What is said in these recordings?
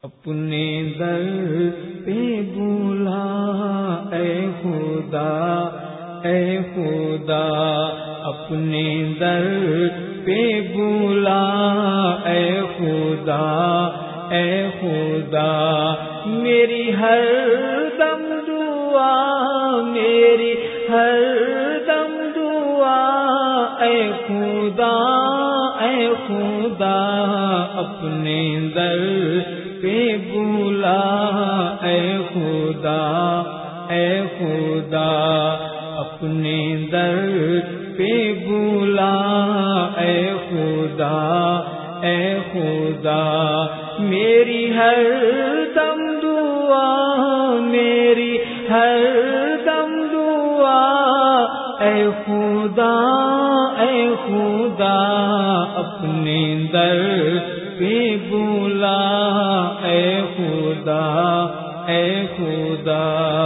اپنے در پہ بولا اے خدا، اے خدا اپنے در پہ بولا اے خدا، اے خدا میری ہر دم دعا، میری ہر دم دعا اے خدا، اے خدا اپنے در پہ بولا اے خدا، اے خدا اپنے در پہ بولا اے خدا، اے خدا میری ہر دم دعا، میری ہر دم دعا اے خدا، اے خدا اپنے در پہ بولا اے خدا، اے خدا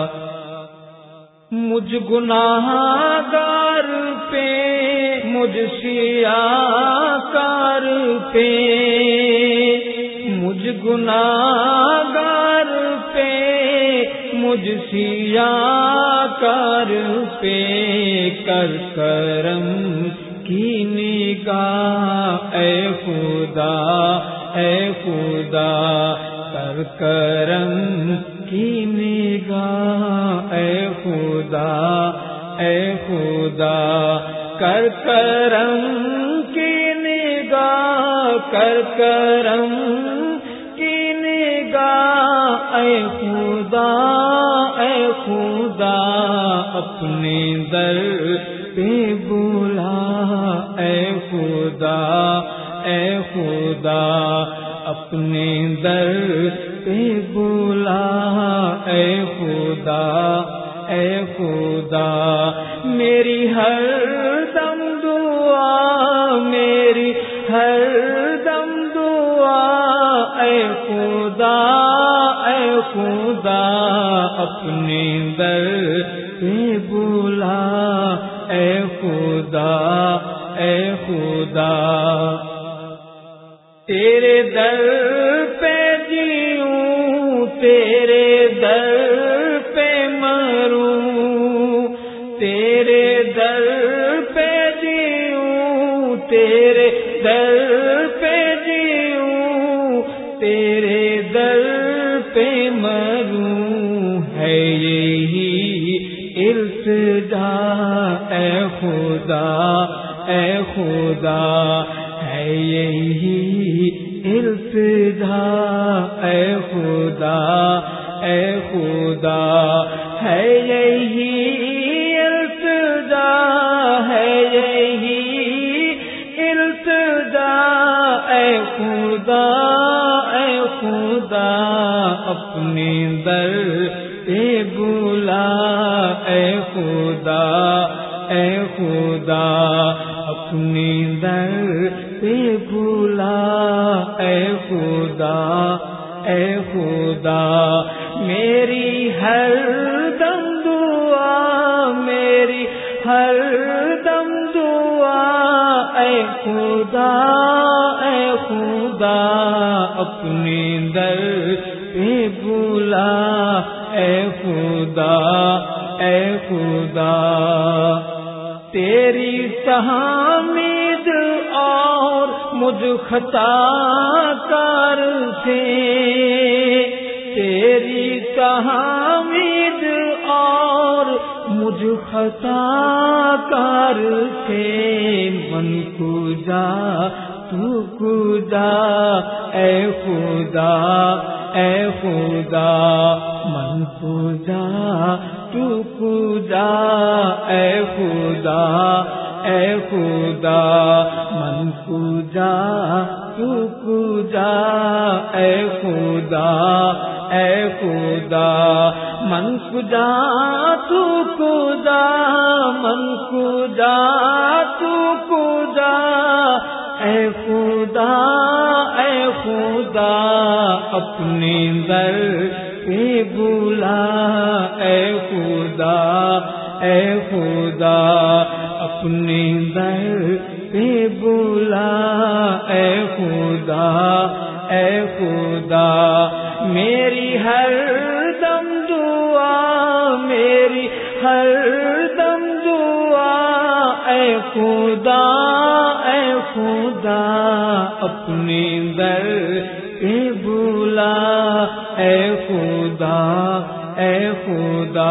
مجھ گناہ گار پہ، مجھ سیاہ کار پہ، مجھ گناہ گار پہ، مجھ سیاہ کار پہ کر کرم کی نگاہ اے خدا، اے خدا کر کرم کی نگاہ اے خدا، اے خدا کر کرم کی نگاہ، کر کرم کی نگاہ اے خدا، اے خدا اپنے در پہ بولا اے خدا، اے خدا اپنے در پہ بولا اے خدا، اے خدا میری ہر دم دعا، میری ہر دم دعا اے خدا، اے خدا اپنے در پہ بولا اے خدا، اے خدا تیرے در پہ جیوں، تیرے در پہ مروں، تیرے در پہ جیوں، تیرے در پہ جیوں، تیرے در پہ مروں ہے یہی التجا اے خدا، اے خدا ہے یہی التجا اے خدا، اے خدا ہے یہی التجا، ہے یہی التجا اے خدا، اے خدا اپنے در پہ بولا اے خدا، اے خدا اپنے در پہ بولا اے خدا، اے خدا میری ہر دم دعا، میری ہر دم دعا اے خدا، اے خدا اپنے در پہ بولا اے خدا، اے خدا تیری تحمید اور مجھ خطا کار سے، تیری تحمید اور مجھ خطا کار سے من کو جا تو کو جا اے خدا، اے خدا من کو جا تو کو جا اے خدا، اے خدا من کو جا تو کو جا اے خدا، اے خدا من کو جا تو کو جا، من کو جا تو کو جا اے خدا، اے خدا اپنے در پہ بولا اے خدا، اے خدا اپنے در پہ بولا اے خدا، اے خدا میری ہر دم دعا، میری ہر دم دعا، اے خدا اے خدا اپنے در پہ بلا، اے خدا اے خدا۔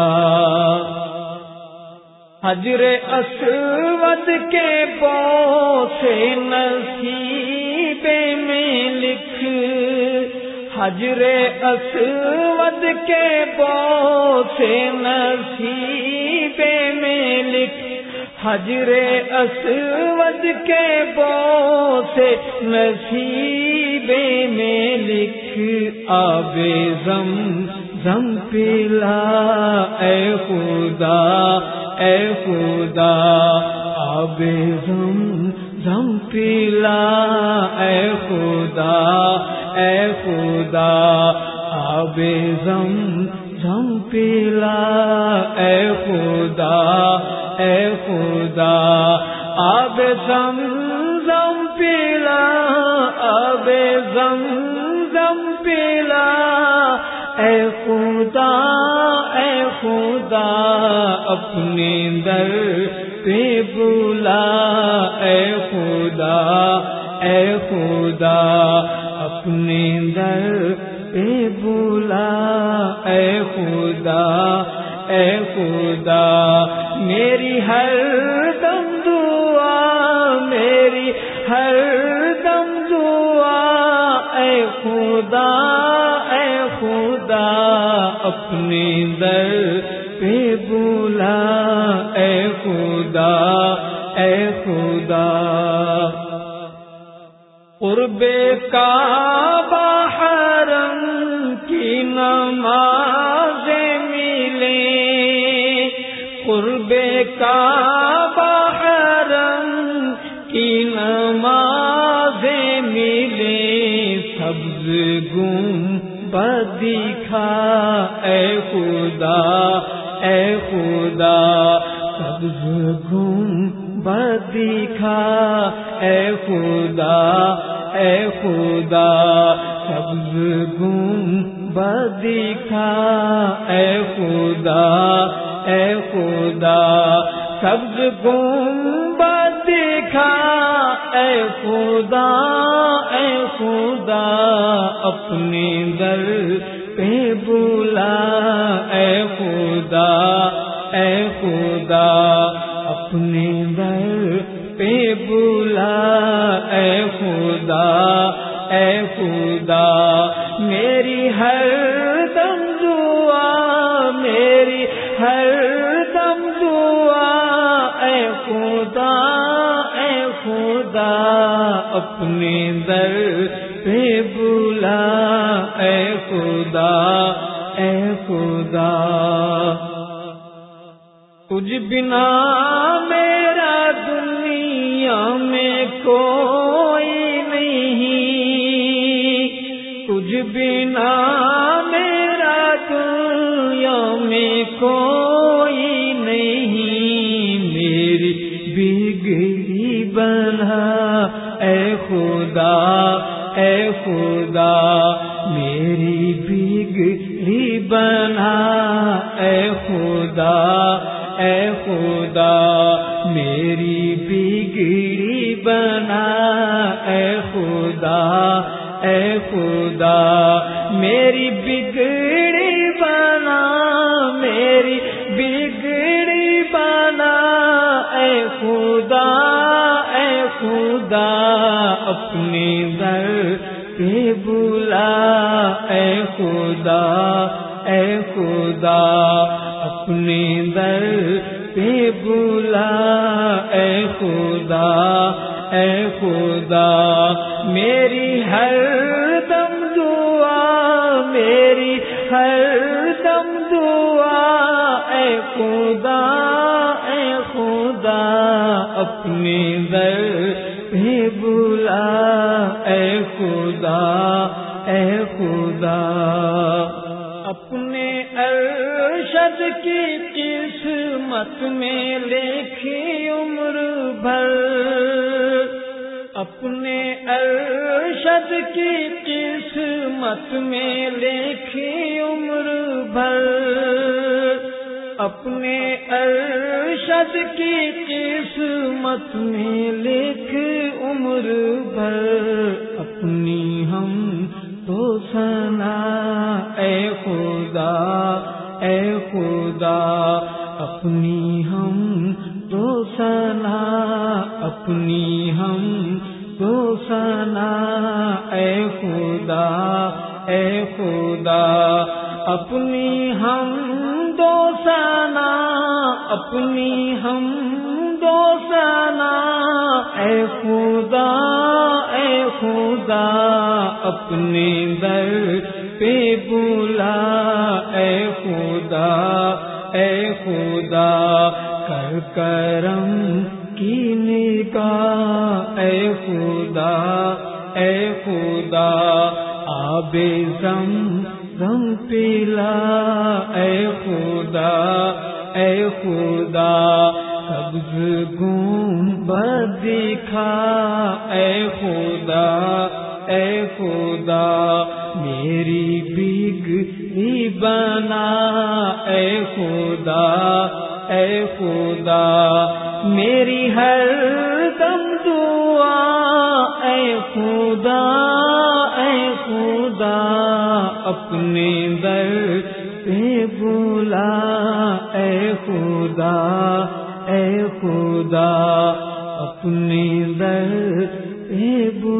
حجر اسود کے بوسے نصیب میں لکھ، حجر اسود کے بوسے نصیب میں لکھ، حجر اسود کے بوسے نصیب میں لکھ، آب زمزم پلا، اے خدا اے خدا آب زمزم پلا، اے خدا اے خدا آب زمزم پلا، اے خدا اے خدا آب زمزم پلا، آب زمزم پلا، اے خدا اے خدا اپنے در پہ بلا، اے خدا اے خدا اپنے در پہ بلا، اے خدا اے خدا میری ہر دم دعا، میری ہر دم دعا، اے خدا اے خدا اپنے در پہ بلا، اے خدا اے خدا۔ قرب کعبہ حرم کی نمازیں ملے، قرب کعبہ حرم کی نمازیں ملے، سبز گنبد دکھا، اے خدا اے خدا سبز گنبد دکھا، اے خدا اے خدا سبز گنبد دکھا، اے خدا اے خدا سبز گنبد دکھا، اے خدا اے خدا اپنے در پہ بلا، اے خدا اے خدا اپنے در پہ بلا، اے خدا اے خدا میری ہر دم دعا، میری ہر دم دعا، اے خدا اے خدا اپنے در پہ بلا، اے خدا اے خدا۔ تجھ بنا میرا دنیا میں کوئی نہیں، تجھ بنا میرا دنیا میں کوئی نہیں، میری بگڑی بنا، اے خدا اے خدا میری بگڑی بنا، اے خدا اے خدا میری بگڑی بنا، اے خدا اے خدا میری بگڑی بنا، میری بگڑی بنا، اے خدا اے خدا اپنے در پہ بلا، اے خدا اے خدا اپنے در پہ بلا، اے خدا اے خدا میری ہر دم دعا، میری ہر دم دعا، اے خدا اے خدا اپنے در پہ بلا، اے خدا اے خدا اپنے ارشد کی قسمت میں لکھی عمر بھر، اپنے ارشد کی قسمت قسمت میں لکھی عمر بھر، اپنے ارشد کی قسمت میں لکھ عمر بھر، اپنی ہم تو ثنا اے خدا اے خدا، اپنی ہم تو ثنا، اپنی ہم تو ثنا اے خدا اے خدا، اپنی ہم دو ثنا، اپنی ہم دو ثنا اے خدا اے خدا، اپنے در پہ بلا اے خدا اے خدا، کر کرم کی نگاہ اے خدا اے خدا، آب زمزم پلا اے خدا اے خدا، سبز گنبد دکھا اے خدا اے خدا، میری بگڑی بنا اے خدا اے خدا، میری ہر دم دعا اے خدا اے خدا، اپنے در پہ بلا اے خدا اے خدا، اپنے در پہ بلا